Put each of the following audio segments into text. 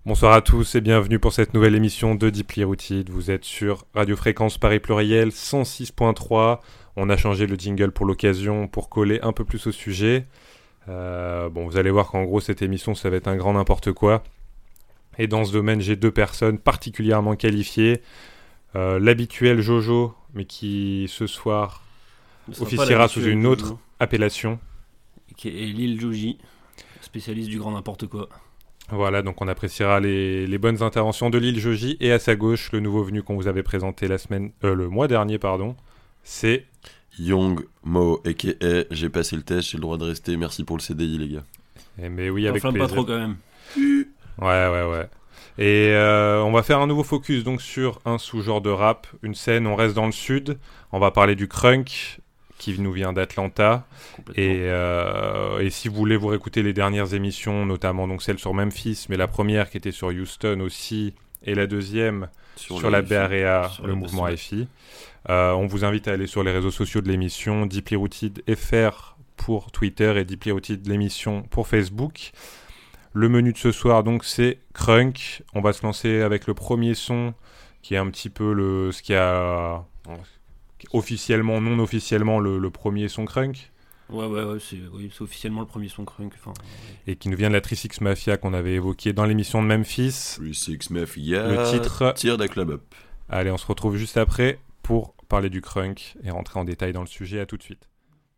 Bonsoir à tous et bienvenue pour cette nouvelle émission de Deeply Rooted. Vous êtes sur Radio Fréquence Paris Pluriel 106.3. On a changé le jingle pour l'occasion pour coller un peu plus au sujet. Vous allez voir qu'en gros cette émission ça va être un grand n'importe quoi. Et dans ce domaine j'ai deux personnes particulièrement qualifiées. L'habituel Jojo, mais qui ce soir officiera sous une autre appellation. Qui est Lil Joji, spécialiste du grand n'importe quoi. Voilà, donc on appréciera les bonnes interventions de Lil Joji. Et à sa gauche, le nouveau venu qu'on vous avait présenté le mois dernier, c'est... Young Mo, a.k.a. j'ai passé le test, j'ai le droit de rester, merci pour le CDI les gars. Mais oui, avec plaisir. Pas trop quand même. Ouais. Et on va faire un nouveau focus donc sur un sous-genre de rap, une scène, on reste dans le sud, on va parler du crunk, qui nous vient d'Atlanta. Et si vous voulez vous réécouter les dernières émissions, notamment donc celle sur Memphis, mais la première qui était sur Houston aussi, et la deuxième sur la Bay Area, le mouvement FI, on vous invite à aller sur les réseaux sociaux de l'émission, Deeply Rooted FR pour Twitter et Deeply Rooted l'émission pour Facebook. Le menu de ce soir, donc, c'est crunk. On va se lancer avec le premier son, qui est un petit peu ce qui a... officiellement, non officiellement, le premier son crunk. Ouais, c'est officiellement le premier son crunk. Et qui nous vient de la 3-6 Mafia qu'on avait évoqué dans l'émission de Memphis. 3-6 Mafia, le titre Tear Da Club Up. Allez, on se retrouve juste après pour parler du crunk et rentrer en détail dans le sujet. À tout de suite.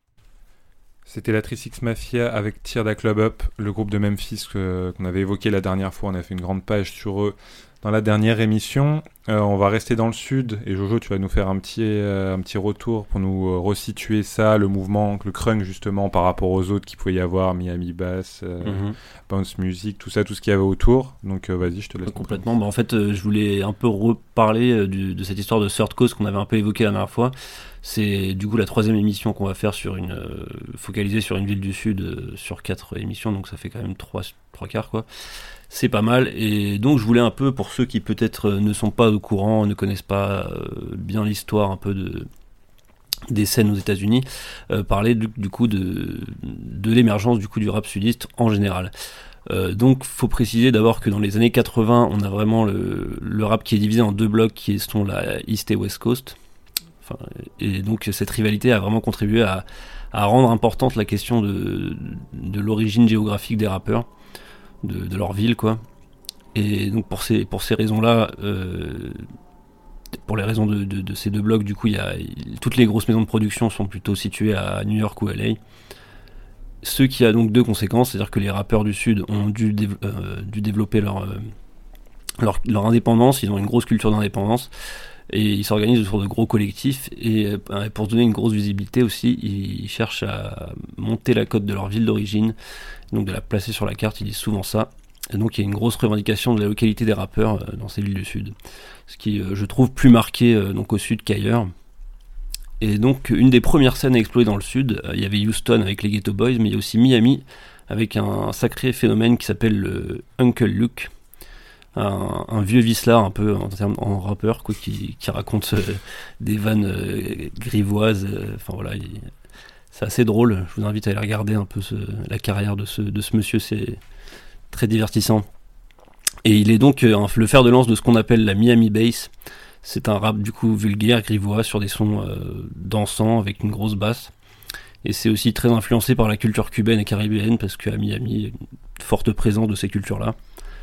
C'était la 3-6 Mafia avec Tear Da Club Up, le groupe de Memphis qu'on avait évoqué la dernière fois. On a fait une grande page sur eux dans la dernière émission. On va rester dans le sud et Jojo, tu vas nous faire un petit retour pour nous resituer ça, le mouvement, le crunk justement par rapport aux autres qu'il pouvait y avoir, Miami Bass, Bounce Music, tout ça, tout ce qu'il y avait autour. Donc vas-y, je te laisse. Complètement. En fait, je voulais un peu reparler de cette histoire de Third Coast qu'on avait un peu évoqué la dernière fois. C'est du coup la troisième émission qu'on va faire focalisée sur une ville du sud sur 4 émissions, donc ça fait quand même 3 quarts quoi. C'est pas mal, et donc je voulais un peu, pour ceux qui peut-être ne sont pas au courant, ne connaissent pas bien l'histoire un peu des scènes aux États-Unis, parler du coup de l'émergence du coup du rap sudiste en général. Donc faut préciser d'abord que dans les années 80, on a vraiment le rap qui est divisé en deux blocs qui sont la East et West Coast. Et donc cette rivalité a vraiment contribué à rendre importante la question de l'origine géographique des rappeurs, de leur ville quoi. Et donc pour ces raisons-là, pour les raisons de ces deux blocs, du coup toutes les grosses maisons de production sont plutôt situées à New York ou LA. Ce qui a donc deux conséquences, c'est-à-dire que les rappeurs du sud ont dû développer leur indépendance, ils ont une grosse culture d'indépendance. Et ils s'organisent autour de gros collectifs, et pour se donner une grosse visibilité aussi, ils cherchent à monter la cote de leur ville d'origine, donc de la placer sur la carte, ils disent souvent ça. Et donc il y a une grosse revendication de la localité des rappeurs dans ces villes du sud, ce qui je trouve plus marqué donc au sud qu'ailleurs. Et donc une des premières scènes à exploser dans le sud, il y avait Houston avec les Ghetto Boys, mais il y a aussi Miami avec un sacré phénomène qui s'appelle le Uncle Luke. Un vieux vicelard un peu en rappeur quoi, qui raconte des vannes grivoises, c'est assez drôle. Je vous invite à aller regarder un peu la carrière de ce monsieur, c'est très divertissant. Et il est donc le fer de lance de ce qu'on appelle la Miami Bass. C'est un rap du coup vulgaire, grivois, sur des sons dansants avec une grosse basse. Et c'est aussi très influencé par la culture cubaine et caribéenne, parce qu'à Miami il y a une forte présence de ces cultures là.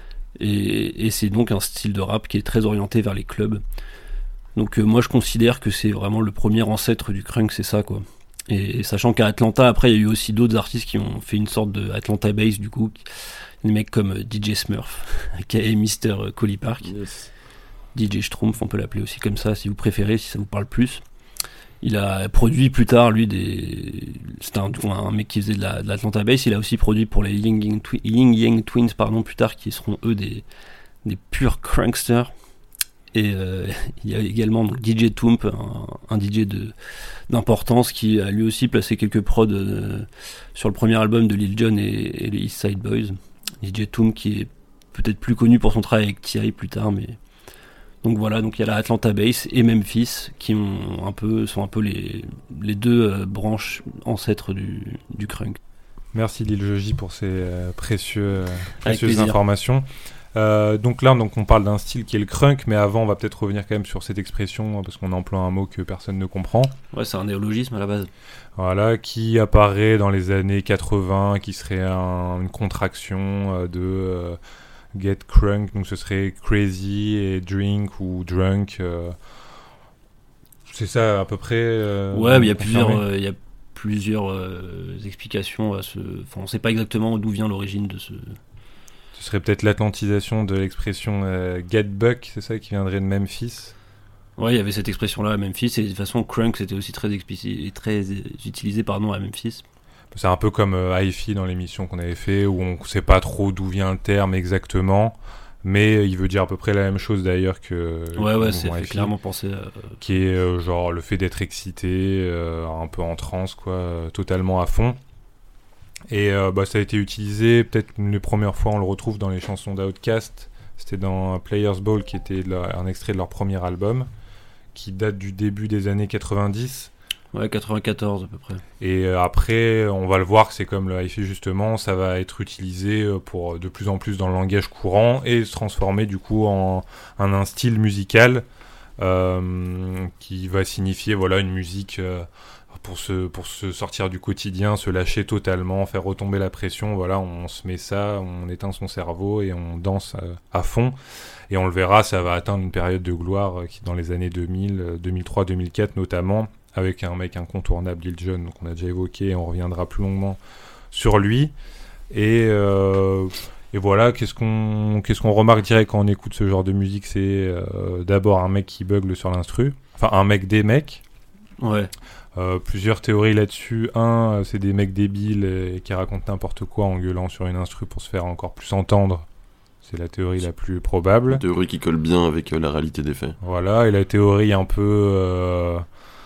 Et c'est donc un style de rap qui est très orienté vers les clubs. Donc moi je considère que c'est vraiment le premier ancêtre du crunk, c'est ça quoi. Et sachant qu'à Atlanta, après il y a eu aussi d'autres artistes qui ont fait une sorte de Atlanta Bass du coup, des mecs comme DJ Smurf, aka Mr. Collie Park, yes. DJ Schtroumpf, on peut l'appeler aussi comme ça si vous préférez, si ça vous parle plus. Il a produit plus tard, lui, c'était un mec qui faisait de l'Atlanta Bass. Il a aussi produit pour les Ying Yang Twins, plus tard, qui seront eux des purs cranksters. Et il y a également donc, DJ Toomp, un DJ d'importance, qui a lui aussi placé quelques prods sur le premier album de Lil Jon et les East Side Boys. DJ Toomp qui est peut-être plus connu pour son travail avec T.I. plus tard, mais... Donc voilà, donc il y a la Atlanta Bass et Memphis qui sont un peu les deux branches ancêtres du crunk. Merci Lil Joji pour ces précieuses informations. Donc là, on parle d'un style qui est le crunk, mais avant, on va peut-être revenir quand même sur cette expression, parce qu'on emploie un mot que personne ne comprend. Ouais, c'est un néologisme à la base. Voilà, qui apparaît dans les années 80, qui serait une contraction de get crunk, donc ce serait crazy et drink ou drunk. C'est ça à peu près. Ouais, mais il y a plusieurs explications à ce. Enfin, on sait pas exactement d'où vient l'origine de ce. Ce serait peut-être l'atlantisation de l'expression get buck, c'est ça qui viendrait de Memphis. Ouais, il y avait cette expression-là à Memphis, et de toute façon, crunk c'était aussi très utilisé à Memphis. C'est un peu comme hi-fi dans l'émission qu'on avait fait, où on sait pas trop d'où vient le terme exactement, mais il veut dire à peu près la même chose d'ailleurs que. Ouais, c'est clairement pensé. Qui est genre le fait d'être excité, un peu en transe, quoi, totalement à fond. Et ça a été utilisé, peut-être les premières fois on le retrouve dans les chansons d'Outkast. C'était dans Players Ball, qui était un extrait de leur premier album, qui date du début des années 90. Ouais, 94 à peu près. Et après, on va le voir que c'est comme le hi-fi justement, ça va être utilisé pour de plus en plus dans le langage courant et se transformer du coup en un style musical qui va signifier voilà une musique pour se sortir du quotidien, se lâcher totalement, faire retomber la pression. Voilà, on se met ça, on éteint son cerveau et on danse à fond. Et on le verra, ça va atteindre une période de gloire qui dans les années 2000, 2003, 2004 notamment, avec un mec incontournable, Lil Jon, donc on a déjà évoqué, on reviendra plus longuement sur lui. Et voilà, qu'est-ce qu'on remarque direct quand on écoute ce genre de musique, c'est d'abord un mec qui bugle sur l'instru, enfin un mec des mecs. Ouais. Plusieurs théories là-dessus. C'est des mecs débiles qui racontent n'importe quoi en gueulant sur une instru pour se faire encore plus entendre. C'est la théorie la plus probable. Une théorie qui colle bien avec la réalité des faits. Voilà, et la théorie un peu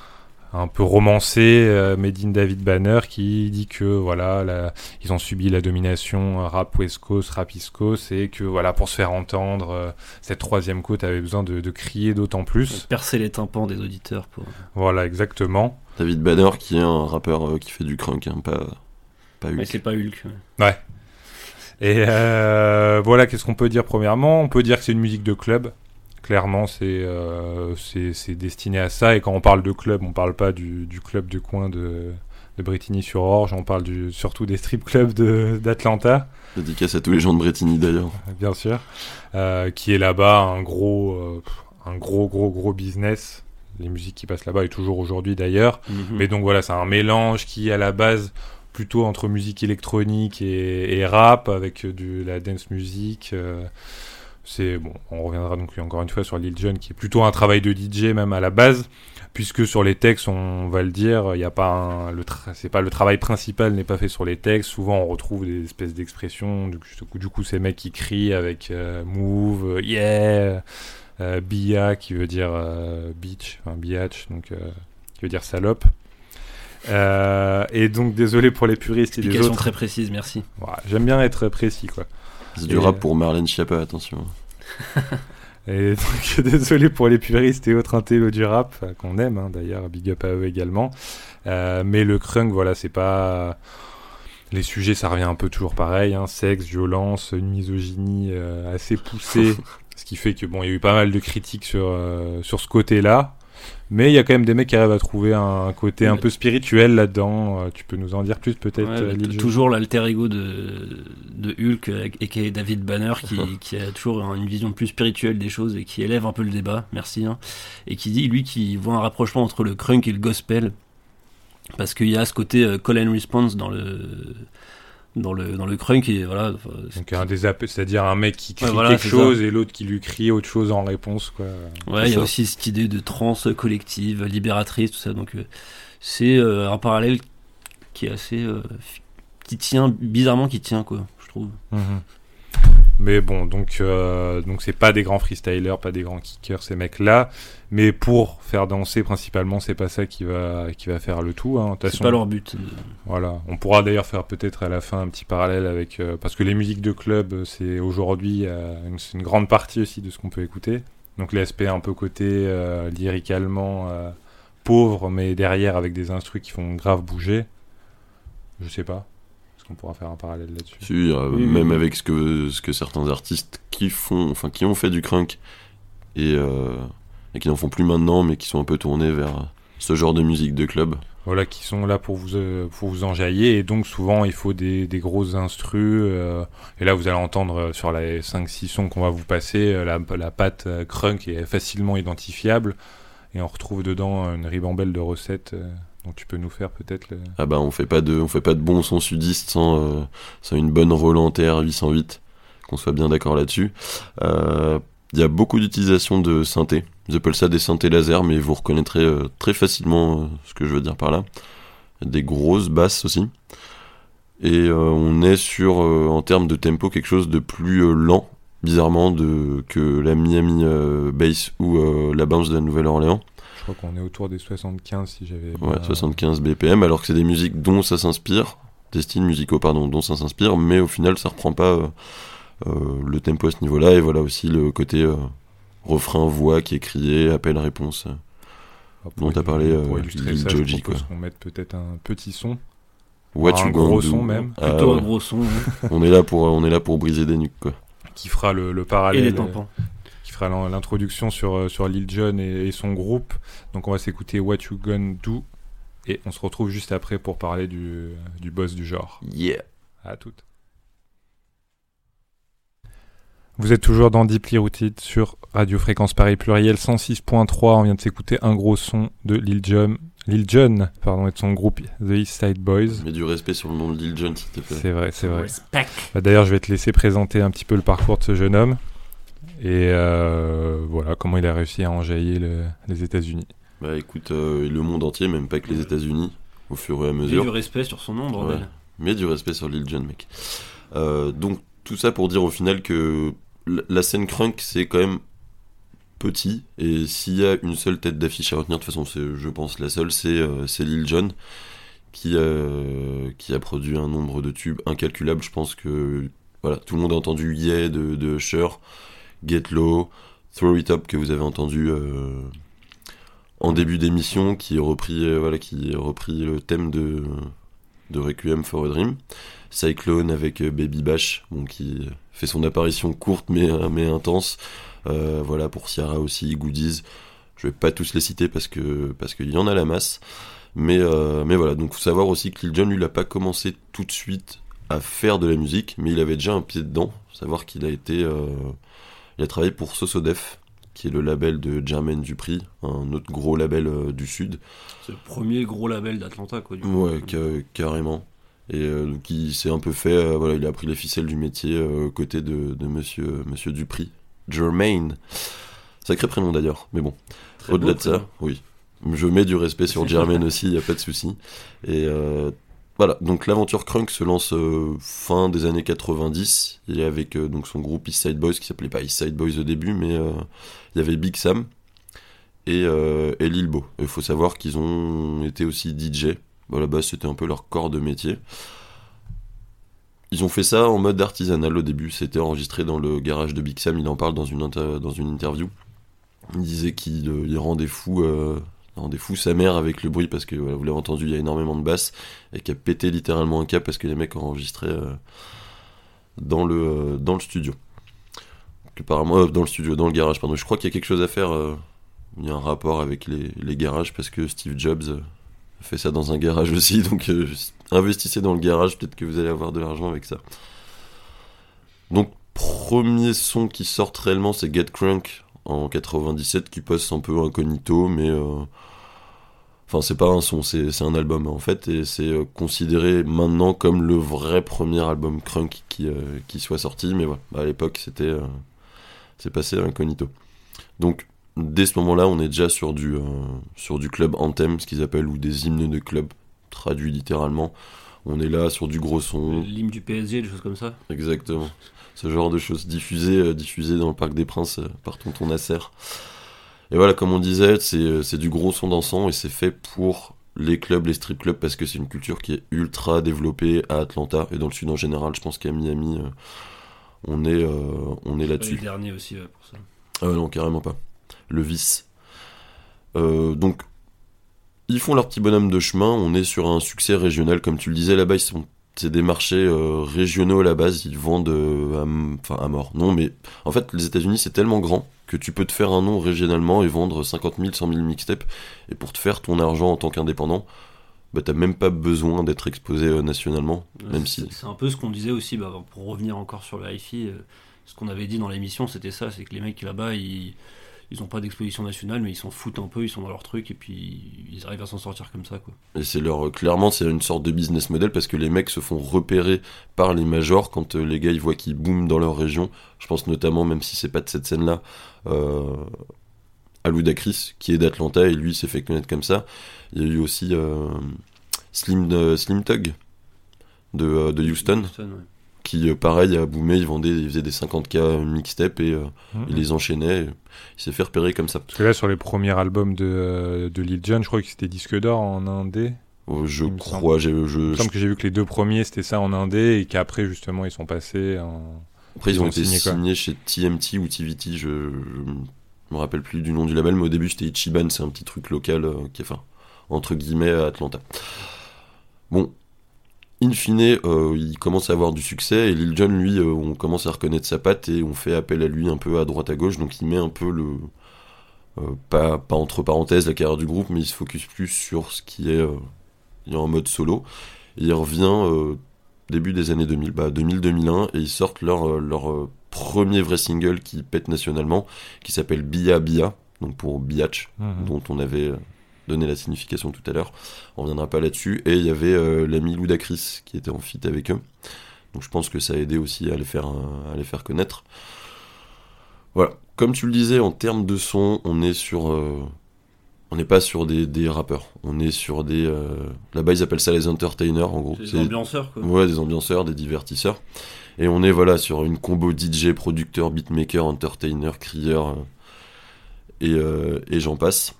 romancée, made in David Banner, qui dit que voilà, ils ont subi la domination rap West Coast, rap East Coast, et que voilà, pour se faire entendre, cette troisième côte avait besoin de crier d'autant plus. Percer les tympans des auditeurs. Voilà, exactement. David Banner, qui est un rappeur qui fait du crunk, hein, pas Hulk. Mais c'est pas Hulk. Ouais. Et voilà, qu'est-ce qu'on peut dire premièrement ? On peut dire que c'est une musique de club. Clairement, c'est destiné à ça. Et quand on parle de club, on parle pas du club de coin de Bretigny-sur-Orge. On parle surtout des strip clubs d'Atlanta. Dédicace à tous les gens de Bretigny d'ailleurs. Bien sûr. Qui est là-bas un gros business. Les musiques qui passent là-bas et toujours aujourd'hui d'ailleurs. Mm-hmm. Mais donc voilà, c'est un mélange qui à la base plutôt entre musique électronique et rap avec la dance music. C'est bon, on reviendra donc encore une fois sur Lil Jon qui est plutôt un travail de DJ même à la base, puisque sur les textes, on va le dire, il y a pas c'est pas le travail principal n'est pas fait sur les textes. Souvent, on retrouve des espèces d'expressions. Du coup, ces mecs qui crient avec move, yeah. Bia qui veut dire bitch, enfin biatch, donc qui veut dire salope. Et donc désolé pour les puristes et les autres. Très précise, merci. Ouais, j'aime bien être précis quoi. C'est du rap pour Marlène Schiappa, attention. Et donc désolé pour les puristes et autres intellos du rap qu'on aime hein, d'ailleurs, big up à eux également. Mais le crunk, voilà, c'est pas. Les sujets, ça revient un peu toujours pareil, hein, sexe, violence, une misogynie assez poussée. Ce qui fait que bon, il y a eu pas mal de critiques sur ce côté-là, mais il y a quand même des mecs qui arrivent à trouver un côté un peu spirituel là-dedans. Tu peux nous en dire plus peut-être toujours l'alter ego de Hulk, aka David Banner, qui a toujours une vision plus spirituelle des choses et qui élève un peu le débat, merci, hein, et qui dit, lui, qui voit un rapprochement entre le crunk et le gospel, parce qu'il y a ce côté call and response dans le crunk et voilà. Donc c'est-à-dire un mec qui crie quelque chose et l'autre qui lui crie autre chose en réponse quoi. Ouais, il y a aussi cette idée de transe collective, libératrice, tout ça. Donc c'est un parallèle qui est assez qui tient quoi, je trouve. Mm-hmm. Mais bon, donc c'est pas des grands freestylers, pas des grands kickers ces mecs-là, mais pour faire danser principalement, c'est pas ça qui va faire le tout. Hein. C'est pas leur but. Voilà, on pourra d'ailleurs faire peut-être à la fin un petit parallèle avec parce que les musiques de club, c'est aujourd'hui c'est une grande partie aussi de ce qu'on peut écouter. Donc l'aspect un peu côté lyricalement pauvre, mais derrière avec des instrus qui font grave bouger. Je sais pas. On pourra faire un parallèle là-dessus. Si, même avec ce que certains artistes qui ont fait du crunk et qui n'en font plus maintenant, mais qui sont un peu tournés vers ce genre de musique de club. Voilà, qui sont là pour vous enjailler, et donc souvent il faut des grosses instrus, et là vous allez entendre sur les 5-6 sons qu'on va vous passer, la patte crunk est facilement identifiable, et on retrouve dedans une ribambelle de recettes dont tu peux nous faire peut-être Ah bah on fait pas de bons sons sudistes sans une bonne Roland TR 808, qu'on soit bien d'accord là-dessus. Il y a beaucoup d'utilisation de synthé. Ils appellent ça des synthés laser, mais vous reconnaîtrez très facilement ce que je veux dire par là. Des grosses basses aussi. Et on est sur, en termes de tempo, quelque chose de plus lent, bizarrement, que la Miami Bass ou la Bounce de la Nouvelle-Orléans. Je crois qu'on est autour des 75 si j'avais... Ouais, 75 BPM, alors que c'est des musiques dont ça s'inspire, des styles musicaux, pardon, dont ça s'inspire, mais au final ça reprend pas le tempo à ce niveau-là, et voilà aussi le côté refrain-voix qui est crié, appel-réponse, dont t'as parlé Lil Joji, quoi. Qu'on mette peut-être un petit son, un gros son même. Plutôt un gros son. On est là pour briser des nuques, quoi. Qui fera le parallèle. Et les tampons. Qui fera l'introduction sur Lil Jon et son groupe. Donc on va s'écouter What You Gonna Do, et on se retrouve juste après pour parler du boss du genre. Yeah. À toutes. Vous êtes toujours dans Deeply Rooted sur Radio Fréquence Paris Pluriel 106.3. On vient de s'écouter un gros son de Lil Jon, et de son groupe The East Side Boys. Mets du respect sur le nom de Lil Jon, s'il te plaît. C'est vrai. Respect. D'ailleurs, je vais te laisser présenter un petit peu le parcours de ce jeune homme et voilà comment il a réussi à enjailler les États-Unis. Bah écoute, le monde entier, même pas que les États-Unis, au fur et à mesure. Mets du respect sur son nom, bordel. Ouais. Mets du respect sur Lil Jon, mec. Donc tout ça pour dire au final que la scène crunk, c'est quand même petit, et s'il y a une seule tête d'affiche à retenir, de toute façon c'est, je pense, la seule, c'est Lil Jon, qui a produit un nombre de tubes incalculable. Je pense que voilà, tout le monde a entendu Yeah de Usher, Get Low, Throw It Up que vous avez entendu en début d'émission, qui a repris le thème de Requiem for a Dream. Cyclone avec Baby Bash, qui fait son apparition courte mais intense. Voilà, pour Ciara aussi, Goodies. Je vais pas tous les citer parce qu'il y en a la masse. Mais voilà, donc faut savoir aussi que Lil Jon, lui, il a pas commencé tout de suite à faire de la musique, mais il avait déjà un pied dedans. Faut savoir qu'il il a travaillé pour Sosodef, qui est le label de Jermaine Dupri, un autre gros label du Sud. C'est le premier gros label d'Atlanta, quoi. Du coup. Ouais, carrément. Et donc il s'est un peu fait, voilà, il a pris les ficelles du métier aux côtés de monsieur Dupri, Jermaine. Sacré prénom d'ailleurs, mais bon. Très Au-delà beau de ça, prénom. oui. Je mets du respect sur Jermaine aussi, il n'y a pas de souci. Et voilà, donc l'aventure crunk se lance fin des années 90. Il est avec donc son groupe East Side Boys, qui s'appelait pas East Side Boys au début, mais il y avait Big Sam et Lil Bo. Il faut savoir qu'ils ont été aussi DJ. Bon, là-bas, c'était un peu leur corps de métier. Ils ont fait ça en mode artisanal au début. C'était enregistré dans le garage de Big Sam. Il en parle dans une interview. Il disait qu'il rendait fou sa mère avec le bruit, parce que voilà, vous l'avez entendu, il y a énormément de basses, et qui a pété littéralement un câble parce que les mecs enregistraient dans le studio. Donc, apparemment, dans le garage, pardon. Je crois qu'il y a quelque chose à faire. Il y a un rapport avec les garages, parce que Steve Jobs fait ça dans un garage aussi, donc investissez dans le garage, peut-être que vous allez avoir de l'argent avec ça. Donc premier son qui sort réellement, c'est Get Crunk en 97, qui passe un peu incognito, mais enfin c'est pas un son, c'est un album en fait, et c'est considéré maintenant comme le vrai premier album crunk qui soit sorti, mais voilà, à l'époque c'est passé incognito. Donc dès ce moment-là, on est déjà sur du club anthem, ce qu'ils appellent, ou des hymnes de club, traduit littéralement. On est là sur du gros son. L'hymne du PSG, des choses comme ça. Exactement. Ce genre de choses diffusées dans le Parc des Princes par Tonton Nasser. Et voilà, comme on disait, c'est du gros son dansant, et c'est fait pour les clubs, les strip clubs, parce que c'est une culture qui est ultra développée à Atlanta et dans le sud en général. Je pense qu'à Miami, on est là-dessus. Les derniers aussi pour ça. Ah non, carrément pas. Le vice. Donc, ils font leur petit bonhomme de chemin. On est sur un succès régional, comme tu le disais. Là-bas, ils sont c'est des marchés régionaux à la base, ils vendent à mort. Non, mais en fait, les États-Unis, c'est tellement grand que tu peux te faire un nom régionalement et vendre 50 000, 100 000 mixtapes. Et pour te faire ton argent en tant qu'indépendant, bah, t'as même pas besoin d'être exposé nationalement. Même si... C'est un peu ce qu'on disait aussi, pour revenir encore sur le hi-fi, ce qu'on avait dit dans l'émission, c'était ça, c'est que les mecs là-bas, ils ont pas d'exposition nationale, mais ils s'en foutent un peu, ils sont dans leur truc, et puis ils arrivent à s'en sortir comme ça, quoi. Et clairement, c'est une sorte de business model parce que les mecs se font repérer par les majors quand les gars ils voient qu'ils booment dans leur région. Je pense notamment, même si c'est pas de cette scène-là, à Ludacris, qui est d'Atlanta, et lui s'est fait connaître comme ça. Il y a eu aussi Slim Thug de Houston. Ouais. Qui pareil a boomé, il faisait des 50K mixtapes et il les enchaînait, il s'est fait repérer comme ça. Parce que là sur les premiers albums de Lil Jon, je crois que c'était disque d'or en indé. Je crois, il me semble que j'ai vu que les 2 premiers c'était ça en indé et qu'après justement ils sont passés en... Après ils ont été signés chez TMT ou TVT, je me rappelle plus du nom du label, mais au début c'était Ichiban, c'est un petit truc local qui est entre guillemets à Atlanta. Bon, in fine, il commence à avoir du succès et Lil Jon, lui, on commence à reconnaître sa patte et on fait appel à lui un peu à droite à gauche, donc il met un peu pas entre parenthèses la carrière du groupe, mais il se focus plus sur ce qui est en mode solo. Et il revient début des années 2000, 2000-2001, et ils sortent leur premier vrai single qui pète nationalement, qui s'appelle Bia Bia, donc pour Biatch, dont on avait... donner la signification tout à l'heure, on reviendra pas là-dessus, et il y avait l'ami Ludacris qui était en feat avec eux, donc je pense que ça a aidé aussi à les faire connaître. Voilà, comme tu le disais, en termes de son, on est sur on n'est pas sur des rappeurs, on est sur des là-bas ils appellent ça les entertainers en gros, c'est des ambianceurs quoi. Ouais, des ambianceurs, des divertisseurs, et on est sur une combo DJ, producteur, beatmaker, entertainer, crieur et j'en passe.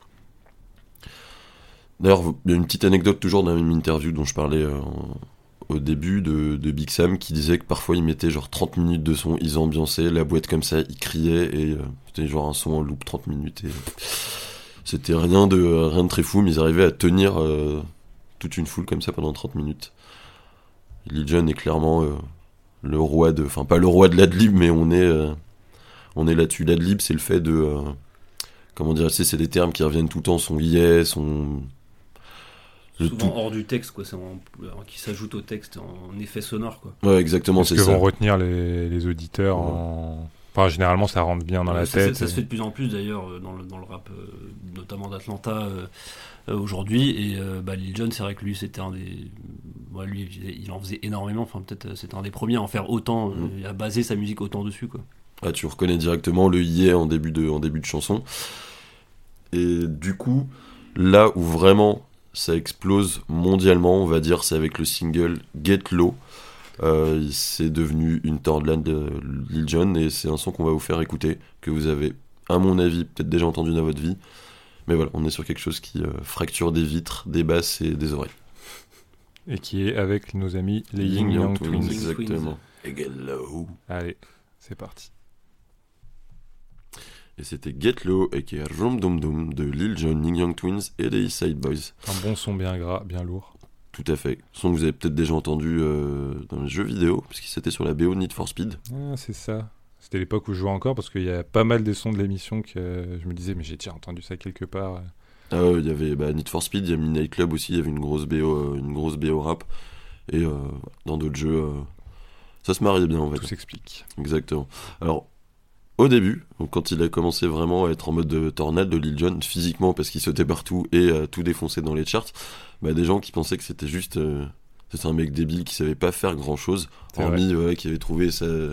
D'ailleurs, il y a une petite anecdote toujours dans la même interview dont je parlais au début de Big Sam, qui disait que parfois ils mettaient 30 minutes de son, ils ambiançaient la boîte comme ça, ils criaient, et c'était un son en loop 30 minutes, et c'était rien de très fou, mais ils arrivaient à tenir toute une foule comme ça pendant 30 minutes. Lil Jon est clairement le roi enfin pas le roi de l'adlib, mais on est là-dessus. L'adlib, c'est le fait de... comment dire, c'est des termes qui reviennent tout le temps, son yeah, son... Souvent hors du texte, quoi, qui s'ajoute au texte en effet sonore, quoi. Ouais, exactement, c'est ça. Ce que vont retenir les auditeurs en... Enfin, généralement, ça rentre bien dans la tête. Ça se fait de plus en plus, d'ailleurs, dans le rap, notamment d'Atlanta, aujourd'hui. Et Lil Jon, c'est vrai que lui, c'était un des... lui, il en faisait énormément. Enfin, peut-être c'était un des premiers à en faire autant, à baser sa musique autant dessus, quoi. Ah, tu reconnais directement le yeah en début de chanson. Et du coup, là où vraiment ça explose mondialement, on va dire, c'est avec le single Get Low. C'est devenu une Thornland de Lil Jon, et c'est un son qu'on va vous faire écouter, que vous avez, à mon avis, peut-être déjà entendu dans votre vie. Mais voilà, on est sur quelque chose qui fracture des vitres, des basses et des oreilles. Et qui est avec nos amis les Ying Yang Twins. Exactement. Et Get Low. Allez, c'est parti. Et c'était Get Low et qui est Rum Dum Dum de Lil Jon, Ying Yang Twins et des East Side Boys. Un bon son bien gras, bien lourd. Tout à fait. Son que vous avez peut-être déjà entendu dans les jeux vidéo, puisqu'il c'était sur la BO Need for Speed. Ah, c'est ça. C'était l'époque où je jouais encore, parce qu'il y a pas mal des sons de l'émission que je me disais, mais j'ai déjà entendu ça quelque part. Ah ouais, il y avait Need for Speed, il y a Midnight Club aussi, il y avait une grosse BO rap. Et dans d'autres jeux, ça se mariait bien, en fait. Tout s'explique. Exactement. Alors, au début, donc quand il a commencé vraiment à être en mode de tornade de Lil Jon, physiquement parce qu'il sautait partout et tout défonçait dans les charts, des gens qui pensaient que c'était juste c'était un mec débile qui savait pas faire grand chose, hormis qui avait trouvé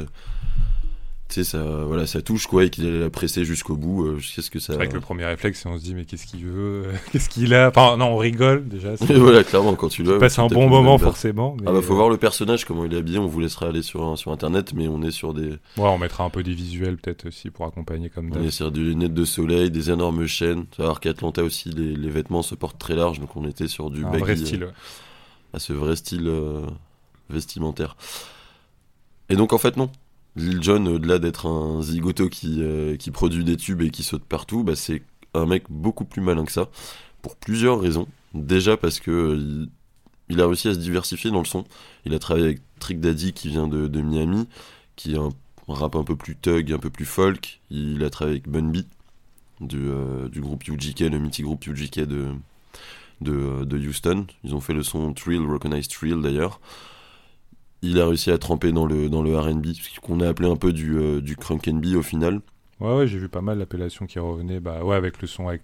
sa touche quoi, et qu'il allait la presser jusqu'au bout. Qu'est-ce que ça... C'est vrai que le premier réflexe, c'est on se dit mais qu'est-ce qu'il veut, qu'est-ce qu'il a, enfin non, on rigole déjà. Mais voilà, clairement, quand tu le passes un bon moment forcément. Mais... faut voir le personnage, comment il est habillé. On vous laissera aller sur internet, mais on est sur des... Ouais, on mettra un peu des visuels peut-être aussi pour accompagner comme d'hab. On est sur des lunettes de soleil, des énormes chaînes. Tu vas voir qu'Atlanta aussi, les vêtements se portent très large, donc on était sur du un baggy, vrai style. À ce vrai style vestimentaire. Et donc en fait non. Lil Jon, au-delà d'être un zigoto qui produit des tubes et qui saute partout, c'est un mec beaucoup plus malin que ça, pour plusieurs raisons. Déjà parce que il a réussi à se diversifier dans le son. Il a travaillé avec Trick Daddy qui vient de Miami, qui est un rap un peu plus thug, un peu plus folk. Il a travaillé avec Bun B du groupe UGK, le mythique groupe UGK de Houston. Ils ont fait le son Thrill, Recognize Thrill d'ailleurs. Il a réussi à tremper dans le R&B, ce qu'on a appelé un peu du crunk and B au final. Ouais, j'ai vu pas mal d'appellations qui revenaient, avec le son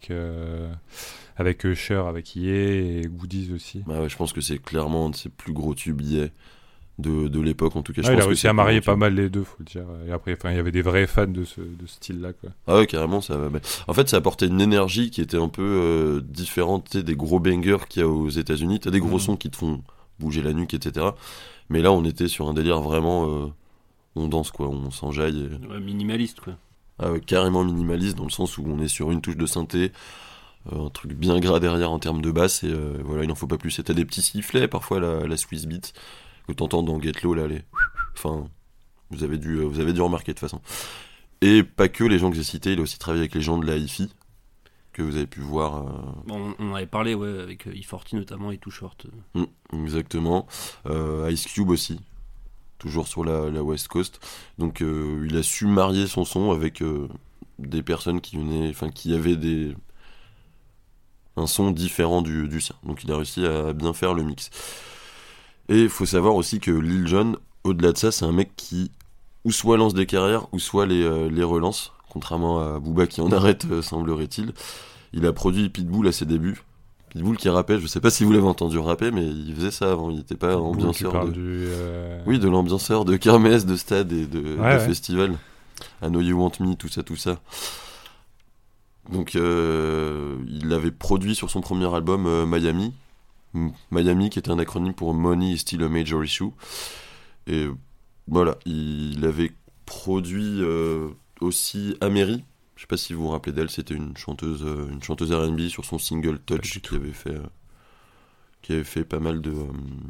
avec Usher, avec Ye et Goodies aussi. Bah ouais, je pense que c'est clairement un de ses plus gros tubes Ye de l'époque en tout cas. Il a réussi à marier pas mal les deux, faut le dire. Et après, il y avait des vrais fans de ce style-là, quoi. Ah ouais, carrément. En fait, ça apportait une énergie qui était un peu différente des gros bangers qu'il y a aux États-Unis. T'as des gros sons qui te font bouger la nuque, etc. Mais là, on était sur un délire vraiment... on danse, quoi, on s'enjaille. Ouais, minimaliste, quoi. Ah ouais, carrément minimaliste, dans le sens où on est sur une touche de synthé, un truc bien gras derrière en termes de basse, et voilà, il n'en faut pas plus. C'était des petits sifflets, parfois la Swiss Beat, que t'entends dans Get Low, là, enfin, vous avez dû remarquer de toute façon. Et pas que les gens que j'ai cités, il a aussi travaillé avec les gens de la hi-fi, que vous avez pu voir. On avait parlé, ouais, avec E40 notamment et Too Short. Exactement. Ice Cube aussi, toujours sur la West Coast. Donc il a su marier son son avec des personnes qui avaient un son différent du sien. Donc il a réussi à bien faire le mix. Et il faut savoir aussi que Lil Jon, au-delà de ça, c'est un mec qui ou soit lance des carrières, ou soit les relance, contrairement à Booba qui en arrête, semblerait-il. Il a produit Pitbull à ses débuts. Pitbull qui rappait, je sais pas si vous l'avez entendu rapper, mais il faisait ça avant, il était pas ambianceur Oui, de l'ambianceur de kermesse, de stade et de festival. I Know You Want Me, tout ça. Donc il avait produit sur son premier album Miami, qui était un acronyme pour Money is Still a Major Issue. Et voilà, il avait produit aussi Améry. Je sais pas si vous vous rappelez d'elle, c'était une chanteuse R&B sur son single Touch qui avait fait pas mal de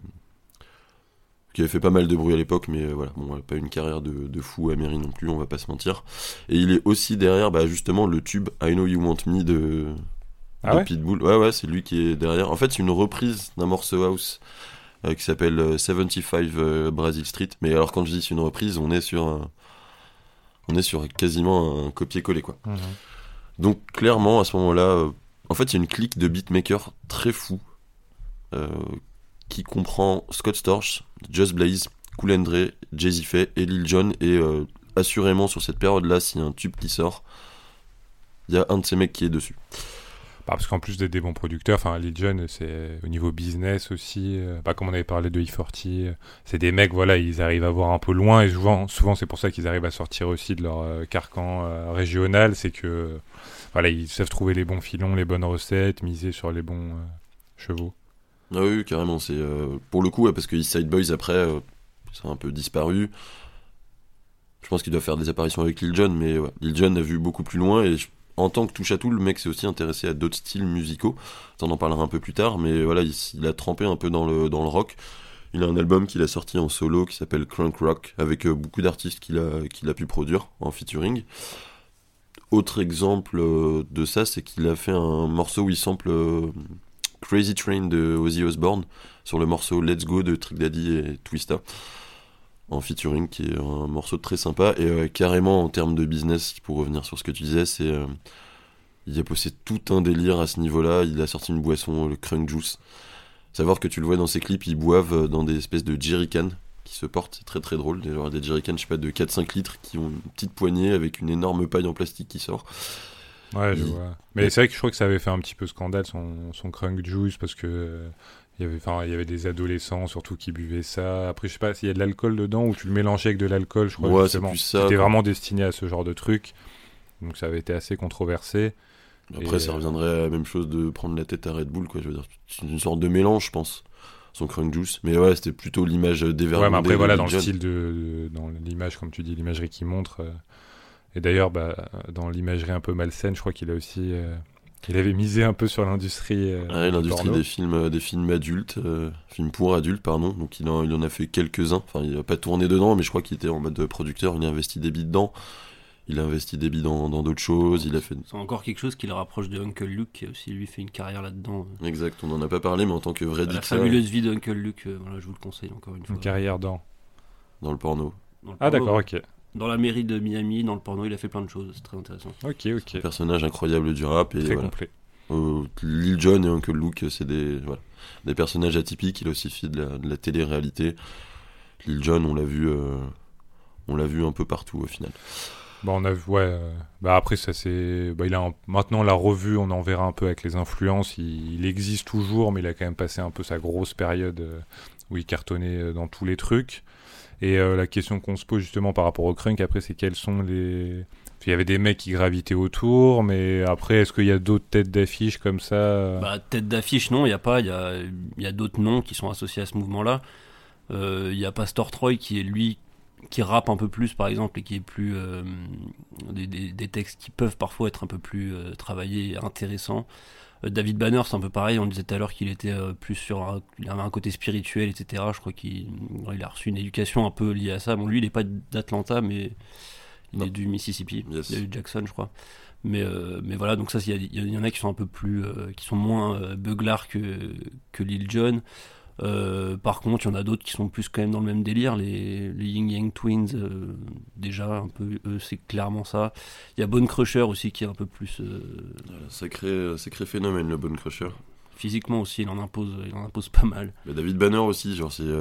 bruit à l'époque, mais voilà, bon, elle a pas une carrière de fou Améry non plus, on va pas se mentir. Et il est aussi derrière, justement, le tube I Know You Want Me de Pitbull. Ouais, c'est lui qui est derrière. En fait, c'est une reprise d'un morceau house qui s'appelle 75 Brazil Street. Mais alors, quand je dis c'est une reprise, on est sur quasiment un copier-coller, quoi. Mmh. Donc clairement à ce moment-là, en fait il y a une clique de beatmakers très fou qui comprend Scott Storch, Just Blaze, Kool and Dre, Jay-Z Faye et Lil Jon, et assurément sur cette période-là, s'il y a un tube qui sort, il y a un de ces mecs qui est dessus. Parce qu'en plus d'être des bons producteurs, Lil Jon, c'est au niveau business aussi, comme on avait parlé de E40, c'est des mecs, voilà, ils arrivent à voir un peu loin, et souvent c'est pour ça qu'ils arrivent à sortir aussi de leur carcan régional, c'est que voilà, ils savent trouver les bons filons, les bonnes recettes, miser sur les bons chevaux. Ah oui, carrément, c'est pour le coup, parce que East Side Boys après, ça a un peu disparu. Je pense qu'il doit faire des apparitions avec Lil Jon, mais ouais, Lil Jon a vu beaucoup plus loin, et en tant que touche-à-tout, le mec s'est aussi intéressé à d'autres styles musicaux. On en parlera un peu plus tard, mais voilà, il a trempé un peu dans le rock. Il a un album qu'il a sorti en solo qui s'appelle Crunk Rock, avec beaucoup d'artistes qu'il a pu produire en featuring. Autre exemple de ça, c'est qu'il a fait un morceau où il sample Crazy Train de Ozzy Osbourne sur le morceau Let's Go de Trick Daddy et Twista en featuring, qui est un morceau très sympa. Et carrément en termes de business, pour revenir sur ce que tu disais, il a posé tout un délire à ce niveau-là. Il a sorti une boisson, le Crunk Juice. Savoir que tu le vois dans ses clips, ils boivent dans des espèces de jerrycans qui se portent, c'est très très drôle. Il y a des jerrycans, je sais pas, de 4-5 litres qui ont une petite poignée avec une énorme paille en plastique qui sort. Ouais, je vois. Mais c'est vrai que je crois que ça avait fait un petit peu scandale, son Crunk Juice, parce que il y avait des adolescents surtout qui buvaient ça. Après, je sais pas s'il y a de l'alcool dedans ou tu le mélangeais avec de l'alcool, je crois. Ouais, justement. c'est plus ça. C'était vraiment destiné à ce genre de truc. Donc ça avait été assez controversé. Après, ça reviendrait à la même chose de prendre la tête à Red Bull, quoi. Je veux dire, c'est une sorte de mélange, je pense, son Crunk Juice. Mais ouais, c'était plutôt l'image dévergondée. Ouais, mais après, voilà, dans le style dans l'image, comme tu dis, l'imagerie qu'il montre. Et d'ailleurs, dans l'imagerie un peu malsaine, je crois qu'il a aussi... il avait misé un peu sur l'industrie. L'industrie des films adultes, films pour adultes, pardon. Donc il en a fait quelques-uns. Enfin, il n'a pas tourné dedans, mais je crois qu'il était en mode producteur. Il a investi des billes dedans. Il a investi des billes dans d'autres choses. Il a fait. C'est encore quelque chose qui le rapproche de Uncle Luke, qui a aussi lui fait une carrière là-dedans. Exact, on n'en a pas parlé, mais en tant que vrai La Dixa, fabuleuse vie d'Uncle Luke, voilà, je vous le conseille encore une fois. Une carrière dans. dans le porno. Dans le Ah, porno, d'accord, ok. Dans la mairie de Miami, dans le porno, il a fait plein de choses, c'est très intéressant. Ok. Personnage incroyable du rap. Et Très voilà. complet. Lil Jon et Uncle Luke, c'est des personnages atypiques. Il a aussi fait de la télé-réalité. Lil Jon, on l'a vu un peu partout au final. Bah, on a vu, ouais. Bah, après, ça c'est. Bah, maintenant, la revue, on en verra un peu avec les influences. Il existe toujours, mais il a quand même passé un peu sa grosse période où il cartonnait dans tous les trucs. Et la question qu'on se pose justement par rapport au crunk, après, c'est quels sont les. Il y avait des mecs qui gravitaient autour, mais après, est-ce qu'il y a d'autres têtes d'affiche comme ça Bah, tête d'affiche, non, il n'y a pas. Il y a d'autres noms qui sont associés à ce mouvement-là. Il y a Pastor Troy qui est lui qui rappe un peu plus par exemple et qui est plus des textes qui peuvent parfois être un peu plus travaillés et intéressants. David Banner c'est un peu pareil, on disait tout à l'heure qu'il était plus il avait un côté spirituel, etc. Je crois qu'il a reçu une éducation un peu liée à ça. Bon, lui il n'est pas d'Atlanta mais il est du Mississippi, Yes. Il est du Jackson je crois. Mais voilà, donc ça il y en a qui sont un peu plus qui sont moins beuglards que Lil Jon. Par contre, il y en a d'autres qui sont plus quand même dans le même délire, les Ying Yang Twins, déjà un peu, eux, c'est clairement ça. Il y a Bone Crusher aussi qui est un peu plus Sacré phénomène, le Bone Crusher. physiquement aussi, il en impose pas mal. Mais David Banner aussi, genre c'est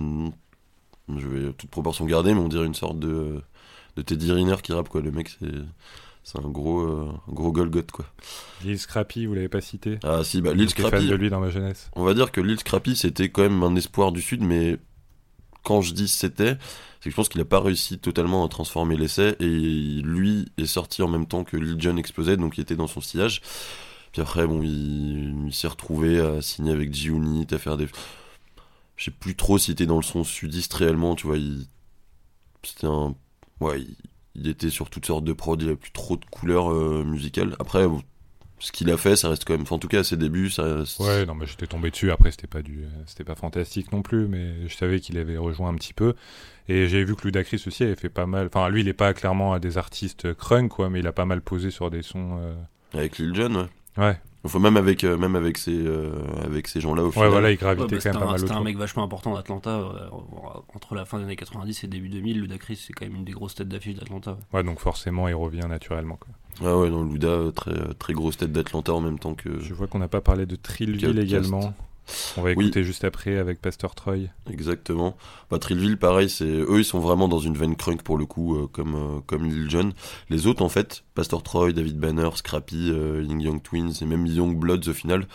je vais toute proportion garder, mais on dirait une sorte de Teddy Riner qui rappe quoi. Le mec c'est un gros Golgoth quoi. Lil Scrappy, vous l'avez pas cité? Ah si, bah Lil J'étais fan Scrappy. de lui dans ma jeunesse. On va dire que Lil Scrappy c'était quand même un espoir du Sud, mais quand je dis c'est que je pense qu'il a pas réussi totalement à transformer l'essai, et lui est sorti en même temps que Lil Jon explosait, donc il était dans son sillage. Puis après bon il s'est retrouvé à signer avec G-Unit, à faire des... Je sais plus trop s'il était dans le son sudiste réellement, tu vois, c'était un... Ouais, il était sur toutes sortes de prods, il avait plus trop de couleurs musicales. Après, bon, ce qu'il a fait, ça reste quand même... Enfin, en tout cas, à ses débuts, ça... Ouais, non, mais j'étais tombé dessus. Après, c'était pas fantastique non plus, mais je savais qu'il avait rejoint un petit peu. Et j'ai vu que Ludacris aussi avait fait pas mal... Enfin, lui, il est pas clairement des artistes crunk, quoi, mais il a pas mal posé sur des sons... Avec Lil Jon, ouais. Ouais. Enfin, même avec ces gens-là, au final. Ouais, voilà, il gravitait quand même pas mal C'était autour. un mec vachement important d'Atlanta. Entre la fin des années 90 et début 2000, Ludacris, c'est quand même une des grosses têtes d'affiche d'Atlanta. Ouais, donc forcément, il revient naturellement, quoi. Ah ouais, non, Luda, très grosse tête d'Atlanta en même temps que... Je vois qu'on n'a pas parlé de Trillville également. On va écouter juste après avec Pastor Troy. Exactement. Bah, Trillville, pareil, eux, ils sont vraiment dans une veine crunk pour le coup, comme Lil Jon. Les autres, en fait, Pastor Troy, David Banner, Scrappy, Ying Yang Twins et même Young Bloods au final,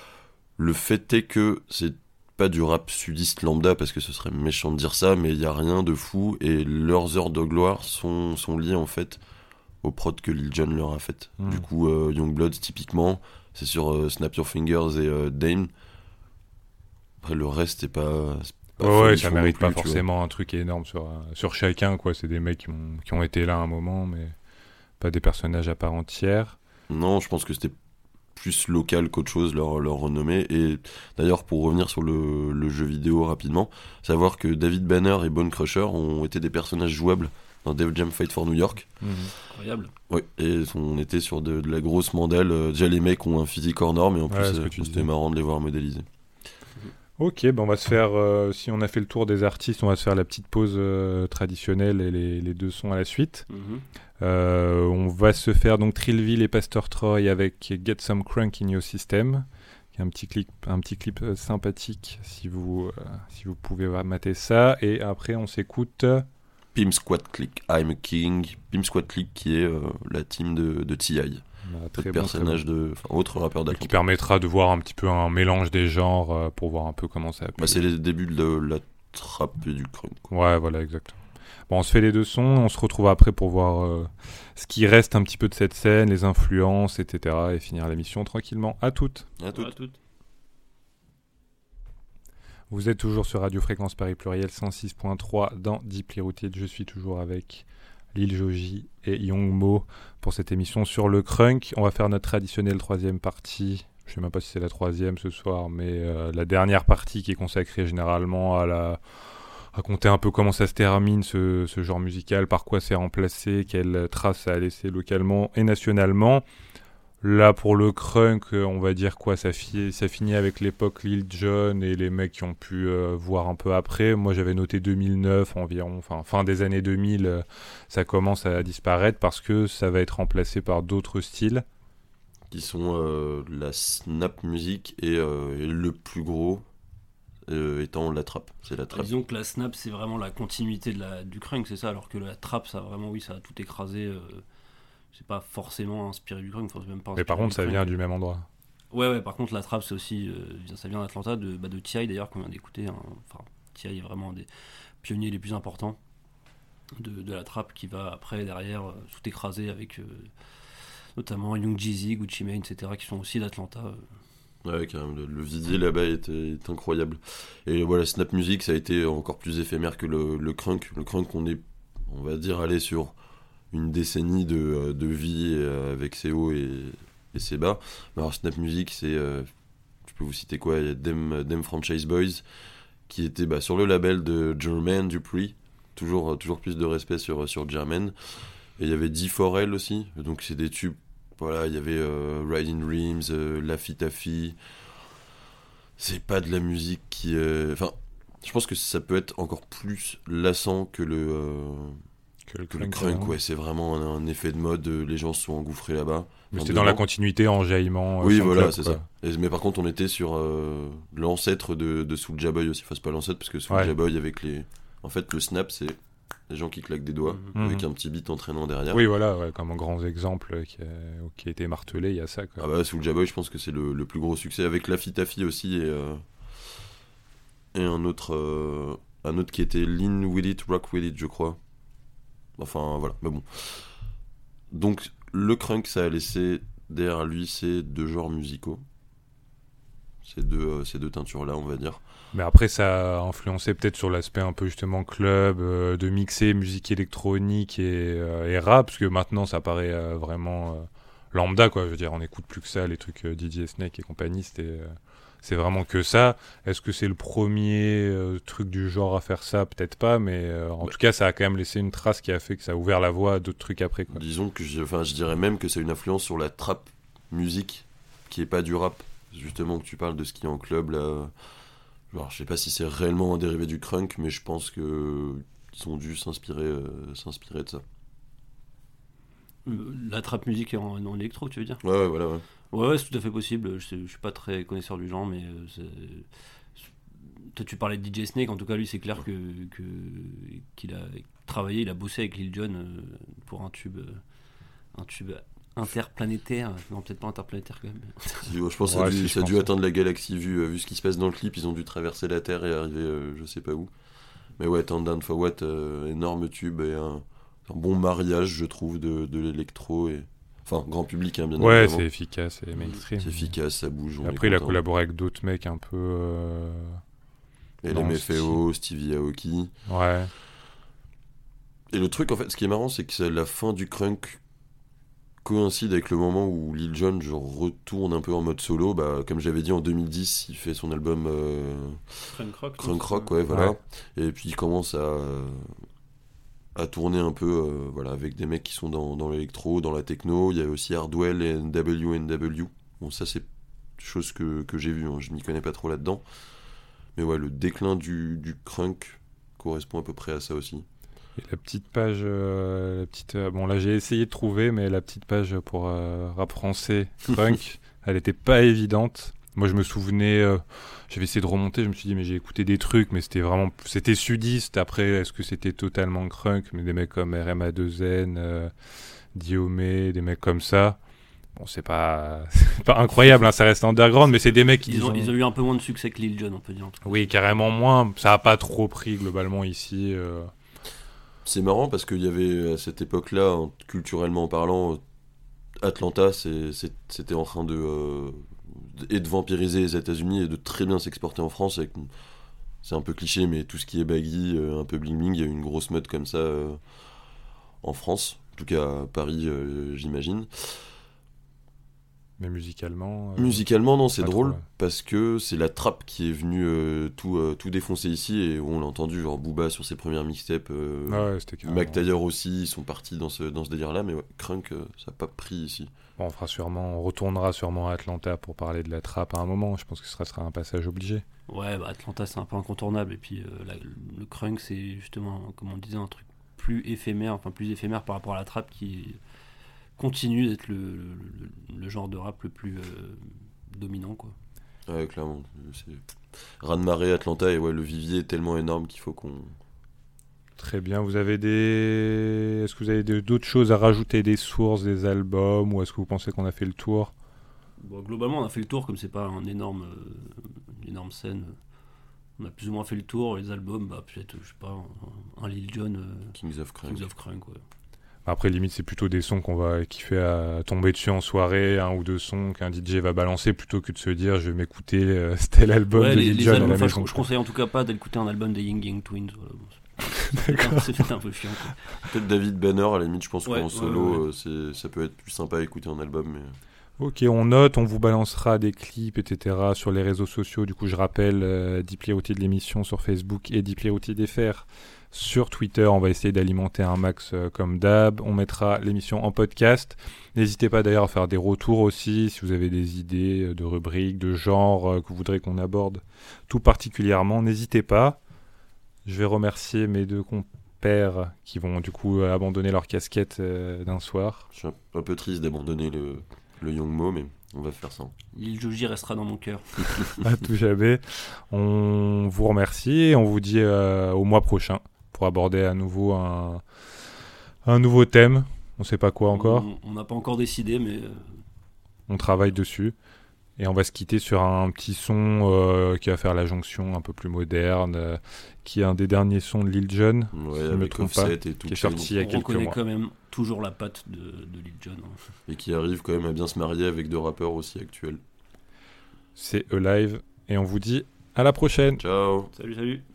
le fait est que c'est pas du rap sudiste lambda, parce que ce serait méchant de dire ça, mais il y a rien de fou, et leurs heures de gloire sont liées en fait aux prods que Lil Jon leur a fait. Du coup, Young Bloods, typiquement, c'est sur Snap Your Fingers et Dame. Après, le reste, c'est pas ouais, ça mérite pas plus, forcément un truc énorme sur chacun, quoi. C'est des mecs qui ont été là un moment, mais pas des personnages à part entière. Non, je pense que c'était plus local qu'autre chose, leur renommée. Et d'ailleurs, pour revenir sur le jeu vidéo rapidement, savoir que David Banner et Bone Crusher ont été des personnages jouables dans Def Jam Fight for New York. Incroyable. Oui, et on était sur de la grosse mandale. Déjà, les mecs ont un physique hors norme, et en plus, c'était marrant de les voir modéliser. Ok, on va se faire, si on a fait le tour des artistes, on va se faire la petite pause traditionnelle et les deux sons à la suite. On va se faire donc Trillville et Pastor Troy avec Get Some Crunk in Your System, qui est un petit clip sympathique si vous pouvez mater ça. Et après on s'écoute Pimp Squad Click, I'm a King. Pimp Squad Click qui est la team de T.I. Très personnage autre rappeur d'Atlanta. Qui permettra de voir un petit peu un mélange des genres pour voir un peu comment ça a pu... c'est les débuts de la trap et du crunk. Ouais, voilà, exactement. Bon, on se fait les deux sons, on se retrouve après pour voir ce qui reste un petit peu de cette scène, les influences, etc. et finir l'émission tranquillement. À toutes. À toutes. Vous êtes toujours sur Radio Fréquence Paris Pluriel 106.3 dans Deeply Rooted. Je suis toujours avec Lil Joji et Young Mo pour cette émission sur le crunk. On va faire notre traditionnelle troisième partie. Je sais même pas si c'est la troisième ce soir, mais la dernière partie qui est consacrée généralement à raconter un peu comment ça se termine ce genre musical, par quoi c'est remplacé, quelle trace ça a laissé localement et nationalement. Là, pour le crunk, on va dire quoi, ça finit avec l'époque Lil Jon et les mecs qui ont pu voir un peu après. Moi, j'avais noté 2009 environ, enfin fin des années 2000, ça commence à disparaître parce que ça va être remplacé par d'autres styles. Qui sont la snap music et le plus gros étant la trap. C'est la trap. Disons que la snap, c'est vraiment la continuité du crunk, c'est ça, alors que la trap, ça a tout écrasé. C'est pas forcément inspiré du crunk, même pas. Mais par contre, ça vient du même endroit. Ouais, par contre, la trap, c'est aussi, ça vient d'Atlanta, de T.I. d'ailleurs, qu'on vient d'écouter. Enfin, T.I. est vraiment un des pionniers les plus importants de la trap, qui va après, derrière, tout écraser avec notamment Young Jeezy, Gucci Mane, etc., qui sont aussi d'Atlanta. Ouais, quand même, le visuel là-bas est incroyable. Et voilà, snap music, ça a été encore plus éphémère que le crunk. Le crunk, on va dire, allé sur une décennie de vie avec ses hauts et ses bas. Mais alors snap music, c'est je peux vous citer quoi, il y a Dem Franchise Boys qui était sur le label de Jermaine Dupri, toujours plus de respect sur Jermaine, et il y avait D4L aussi, donc c'est des tubes, voilà, il y avait Riding Dreams, Laffy Taffy. C'est pas de la musique qui enfin je pense que ça peut être encore plus lassant que le crunk, ouais, c'est vraiment un effet de mode, les gens se sont engouffrés là-bas. Mais c'était dans la continuité, en jaillement. Oui, voilà, c'est ça. Mais par contre, on était sur l'ancêtre de Soulja Boy aussi. Enfin, c'est pas l'ancêtre, parce que Soulja Boy, avec les. En fait, le snap, c'est les gens qui claquent des doigts, avec un petit beat entraînant derrière. Oui, voilà, ouais, comme un grand exemple qui a été martelé, il y a ça, quoi. Ah bah, Soulja Boy, je pense que c'est le plus gros succès, avec Laffy Taffy aussi, et un autre qui était Lean With It, Rock With It, je crois. Enfin, voilà, mais bon. Donc, le crunk, ça a laissé derrière lui ces deux genres musicaux. Ces deux teintures-là, on va dire. Mais après, ça a influencé peut-être sur l'aspect un peu justement club, de mixer musique électronique et rap, parce que maintenant, ça paraît vraiment lambda, quoi. Je veux dire, on n'écoute plus que ça, les trucs DJ Snake et compagnie, c'est vraiment que ça. Est-ce que c'est le premier truc du genre à faire ça? Peut-être pas, mais en tout cas, ça a quand même laissé une trace qui a fait que ça a ouvert la voie à d'autres trucs après, quoi. Disons que je dirais même que c'est une influence sur la trap musique, qui est pas du rap. Justement, que tu parles de ce qui est en club, là. Alors, je sais pas si c'est réellement un dérivé du crunk, mais je pense que ils ont dû s'inspirer de ça. La trap musique en électro, tu veux dire? Ouais, voilà, ouais. Ouais, c'est tout à fait possible. Je suis pas très connaisseur du genre, mais toi, tu parlais de DJ Snake. En tout cas, lui, c'est clair qu'il a travaillé, il a bossé avec Lil Jon pour un tube interplanétaire. Non, peut-être pas interplanétaire quand même. Je pense que ça a dû atteindre la galaxie vu ce qui se passe dans le clip. Ils ont dû traverser la Terre et arriver je sais pas où. Mais ouais, Turn Down For What, énorme tube et un bon mariage, je trouve, de l'électro et... Enfin, grand public, hein, bien évidemment. Ouais, c'est efficace et mainstream. C'est efficace, ça bouge. Après, il a collaboré avec d'autres mecs un peu... LMFAO, Stevie Aoki. Ouais. Et le truc, en fait, ce qui est marrant, c'est que la fin du crunk coïncide avec le moment où Lil Jon retourne un peu en mode solo. Comme j'avais dit, en 2010, il fait son album Crunk Rock, ouais, voilà. Ouais. Et puis il commence à tourner un peu avec des mecs qui sont dans l'électro, dans la techno. Il y a aussi Hardwell et NW. Bon, ça, c'est chose que j'ai vu, hein. Je m'y connais pas trop là-dedans. Mais ouais, le déclin du crunk correspond à peu près à ça aussi. Et la petite page, bon là j'ai essayé de trouver, mais la petite page pour rap français crunk, elle était pas évidente. Moi je me souvenais, j'avais essayé de remonter, je me suis dit mais j'ai écouté des trucs, mais c'était sudiste. Après est-ce que c'était totalement crunk? Mais des mecs comme RMA2N, Diomé, des mecs comme ça. Bon, c'est pas incroyable, hein, ça reste underground, mais c'est des mecs qui ils ont eu un peu moins de succès que Lil Jon, on peut dire. Oui, carrément moins. Ça a pas trop pris globalement ici. C'est marrant parce qu'il y avait à cette époque-là, culturellement parlant, Atlanta, c'était en train de vampiriser les États-Unis et de très bien s'exporter en France. C'est un peu cliché, mais tout ce qui est baggy, un peu bling bling, il y a eu une grosse mode comme ça en France, en tout cas à Paris, j'imagine. Mais musicalement... Musicalement, non, c'est pas drôle, trop, ouais. parce que c'est la trappe qui est venue tout défoncer ici, et on l'a entendu, genre Booba sur ses premières mixtapes, Ouais, c'était carrément... Mac Taylor aussi, ils sont partis dans ce délire-là, mais ouais, Crunk, ça n'a pas pris ici. Bon, on retournera sûrement à Atlanta pour parler de la trappe à un moment. Je pense que ce sera un passage obligé. Ouais, bah Atlanta c'est un peu incontournable. Et puis le crunk c'est justement, comme on disait, un truc plus éphémère par rapport à la trappe qui continue d'être le genre de rap le plus dominant, quoi. Ouais, clairement. C'est... Raz-de-marée, Atlanta, et ouais, le vivier est tellement énorme qu'il faut qu'on... Très bien. Est-ce que vous avez d'autres choses à rajouter, des sources, des albums, ou est-ce que vous pensez qu'on a fait le tour? Bon, globalement, on a fait le tour, comme c'est pas une énorme scène. On a plus ou moins fait le tour. Les albums, bah peut-être, je sais pas, un Lil Jon, Kings of Crunk. Ouais. Après, limite, c'est plutôt des sons qu'on va kiffer à tomber dessus en soirée, un ou deux sons qu'un DJ va balancer, plutôt que de se dire je vais m'écouter tel album de Lil Jon à la albums, maison. je conseille en tout cas pas d'écouter un album des Ying Yang Twins. Voilà, bon, c'est peut-être un peu chiant, quoi. Peut-être David Banner, à la limite, je pense Ouais, qu'en solo, ouais. ça peut être plus sympa à écouter en album, mais... Ok, on note, on vous balancera des clips, etc. sur les réseaux sociaux. Du coup, je rappelle, Deeply Routed de l'émission sur Facebook et Deeply Routed FR sur Twitter. On va essayer d'alimenter un max comme d'hab. On mettra l'émission en podcast. N'hésitez pas d'ailleurs à faire des retours aussi, si vous avez des idées de rubriques, de genres que vous voudrez qu'on aborde tout particulièrement. N'hésitez pas. Je vais remercier mes deux compères qui vont du coup abandonner leur casquette d'un soir. Je suis un peu triste d'abandonner le Young Mo, mais on va faire ça. Lil Joji restera dans mon cœur. À tout jamais. On vous remercie et on vous dit au mois prochain pour aborder à nouveau un nouveau thème. On sait pas quoi encore. On n'a pas encore décidé, mais... On travaille dessus. Et on va se quitter sur un petit son qui va faire la jonction un peu plus moderne, qui est un des derniers sons de Lil Jon, Ouais, si je me avec trompe pas, Offset et tout. qui est sorti il y a on quelques reconnaît mois. quand même toujours la patte de Lil Jon. Et qui arrive quand même à bien se marier avec deux rappeurs aussi actuels. C'est Alive et on vous dit à la prochaine. Ciao. Salut.